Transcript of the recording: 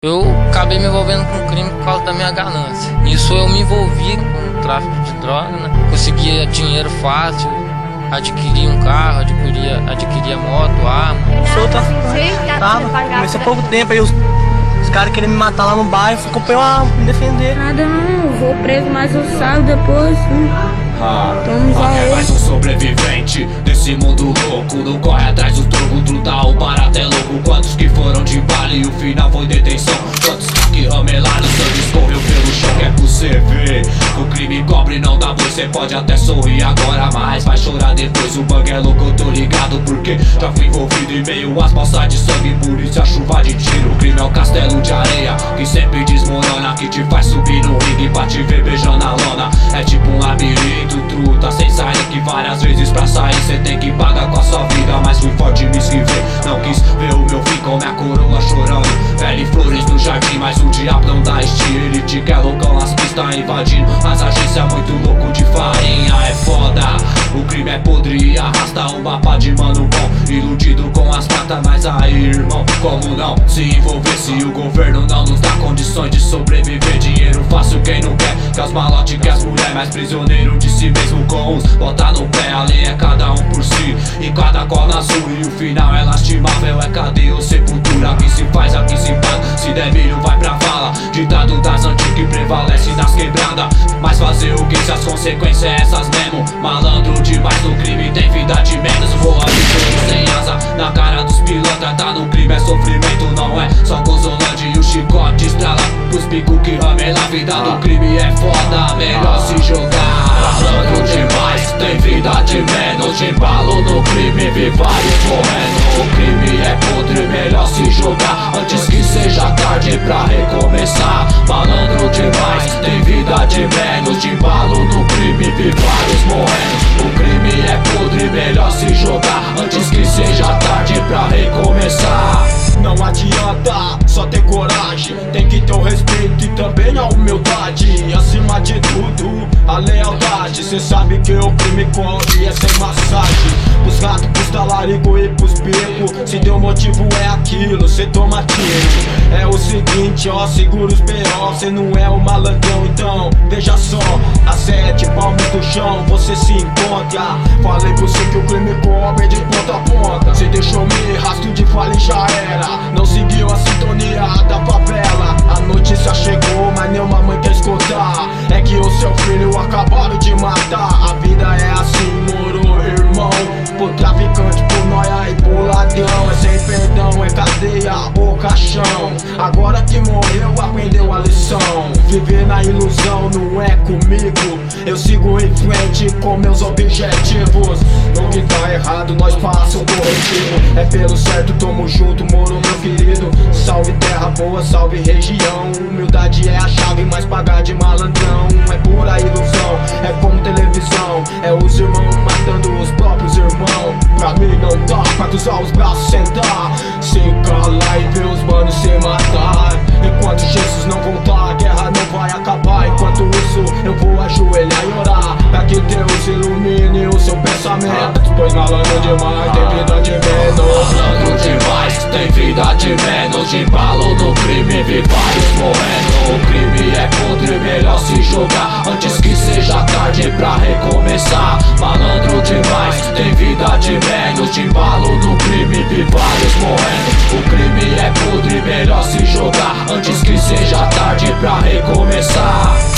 Eu acabei me envolvendo com crime por causa da minha ganância. Nisso eu me envolvi com o tráfico de droga, né? Conseguia dinheiro fácil, adquiria um carro, adquiria moto, arma. Comecei há pouco tempo aí, os caras queriam me matar lá no bairro, fui comprei uma arma pra me defender. Nada não, eu vou preso, mas eu saio depois. É mais um sobrevivente desse mundo louco. Não corre atrás do troco, truta o barato é louco. Quantos que foram de bala e o final foi detenção? Quantos que ramelaram, sangue escorreu pelo chão? Que é pra você ver, o crime cobre não dá boi. Cê pode até sorrir agora, mas vai chorar depois. O bang é louco, eu tô ligado, porque já fui envolvido em meio às poças de sangue, polícia, chuva de tiro. O crime é um castelo de areia que sempre desmorona, que te faz subir no ringue pra te ver beijando a lona. É tipo um labirinto, truta, sem sair, que várias vezes pra sair cê tem que pagar com a sua vida. Mas fui forte, me esquiver, não quis ver o meu fim com minha coroa chorando. Velho flores no jardim, mas o diabo não dá estilo. Ele te quer loucão nas pistas, invadindo as agências, muito louco de farinha. É foda, o crime é podre e arrasta um mapa de mano bom, iludido com as patas. Mas aí, irmão, como não se envolver se o governo não nos dá condições de sobreviver? Dinheiro fácil quem não quer, que as malotes, que as mulheres, mais prisioneiro de si mesmo com uns bota no pé. A lei é cada um por si e cada qual na sua, e o final é lastimável, é cadeia ou sepultura. Aqui se faz, aqui se paga, se der milho vai pra vala. Ditado das antigas que prevalece nas quebradas. Mas fazer o que se as consequências é essas mesmo? Malandro demais no crime, tem vida de menos. Voa de sem asa na cara dos pilantra. Tá no crime é sofrimento, não é só Gozolândia e o chicote estrala pros bicos que ramela. A vida do crime é foda, melhor se jogar. Malandro demais, tem vida de menos. De embalo no crime, vi vários morrendo. O crime é podre, melhor se jogar antes que seja tarde pra recomeçar. Malandro demais, tem vida de menos. De embalo no crime, vi vários morrendo. O crime é podre, melhor se jogar antes que seja tarde pra recomeçar. Não adianta só ter coragem, tem que ter o respeito e também a humildade. Acima de tudo, a lealdade. Cê sabe que o crime corre é sem massagem. Pros ratos, pros talarico e pros becos, se teu motivo é aquilo, cê toma tiro. É o seguinte, ó, segura os B.O. Cê não é o malandrão, então veja só, a 7 palmos do chão você se encontra. Falei pra você que o crime cobre de ponta a ponta. Cê deixou me rastro de falha e já era. Não seguiu a sintonia da favela. A notícia chegou, mas nenhuma mãe quer escutar. É que o seu filho acabaram de matar. A vida é assim, moro, irmão. Por traficante, por noia e por ladrão. É sem perdão, é cadeia ou caixão. Agora que morreu, aprendeu a lição. Viver na ilusão não é comigo. Eu sigo em frente com meus objetivos. No que tá errado, nós passa o corretivo. É pelo certo, tamo junto, moro, meu querido. Salve terra boa, salve região. Humildade é a chave, mas pagar de malandrão é pura ilusão, é como televisão. É os irmãos matando os próprios irmãos. Pra mim não dá pra cruzar os braços, sentar, se calar e ver os manos se matar. Enquanto Jesus não voltar, a guerra não vai acabar. Enquanto isso eu vou ajoelhar e orar pra que Deus ilumine o seu pensamento. Pois malandro demais tem vida de menos. Malandro demais, tem vida de menos. De embalo no crime, vi vários morrendo. O crime é podre, melhor se jogar antes que seja tarde pra recomeçar. Malandro demais, tem vida de menos. De embalo no crime, vi vários morrendo. O crime é podre, melhor se jogar antes que seja tarde pra recomeçar.